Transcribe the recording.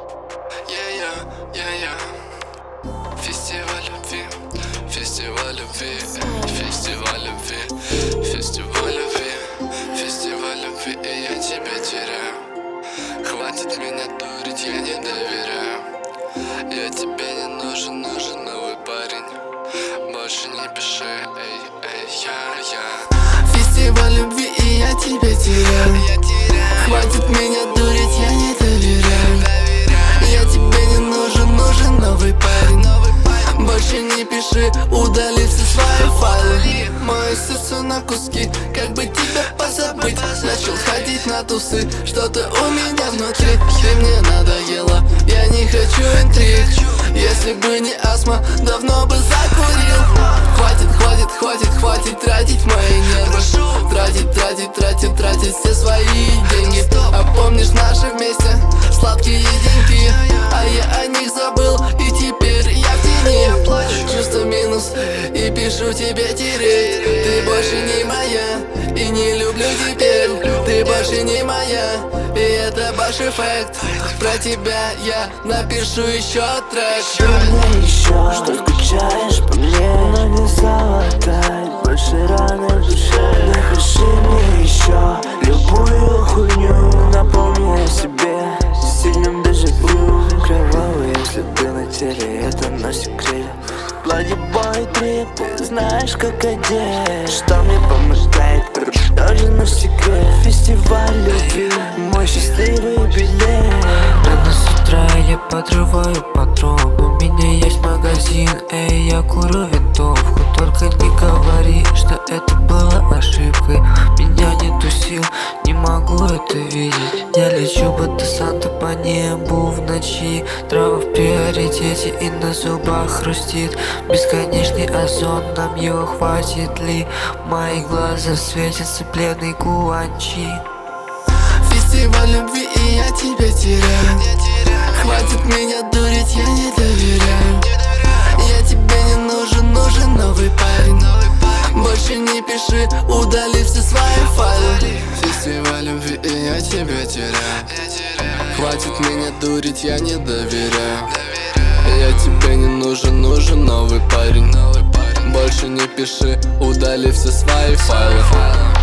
Фестиваль любви, фестиваль любви, фестиваль любви, фестиваль любви, фестиваль любви, и я тебя теряю. Хватит меня дурить, я не доверяю. Я тебе не нужен, нужен новый парень. Больше не пиши, эй, я. Фестиваль любви, и я тебя теряю. Хватит меня дурить, я не доверяю. Я тебе не нужен, нужен новый парень. Больше не пиши, удали все свои файлы. Мое сердце на куски, как бы тебя позабыть. Начал ходить на тусы, что-то у меня внутри. Ты мне надоела, я не хочу интриг. Если бы не астма, давно бы закурил. Хватит тратить мои нервы. Тратить все свои деньги. А помнишь наши вместе сладкие деньги? А я о них забыл, и теперь я в тени. Чувство минус, и пишу тебе тереть. Ты больше не моя, и не люблю теперь. Ты больше не моя, и это ваш эффект. Про тебя я напишу еще трек. Что мне еще, что скучаешь по мне, но не золотая, больше раны в душе. Напиши мне еще любую хуйню, напомни о себе сильным дежавю. Кровавые следы на теле, это наш секрет. Платье-бой трип, ты знаешь как одеть. Что мне помогает, тоже наш секрет. Фестиваль любви, мой счастливый билет. Рано с утра я подрываю патрон. У меня есть магазин, эй, я курю винтовку. Только не говори, что это было ошибкой. Меня нету сил, не могу это видеть. Я лечу будто Санта по небу в ночи. Трава в приоритете и на зубах хрустит. Бесконечный озон, нам его хватит ли? Мои глаза светятся бледной гуанчи. Фестиваль любви, и я тебя теряю. Хватит меня дурить, я не доверяю. Я тебе не нужен, нужен новый парень. Больше не пиши, удали все свои файлы. Фестиваль любви, и я тебя теряю. Хватит меня дурить, я не доверяю. Я тебе не нужен, нужен новый парень. Больше не пиши, удали все свои файлы.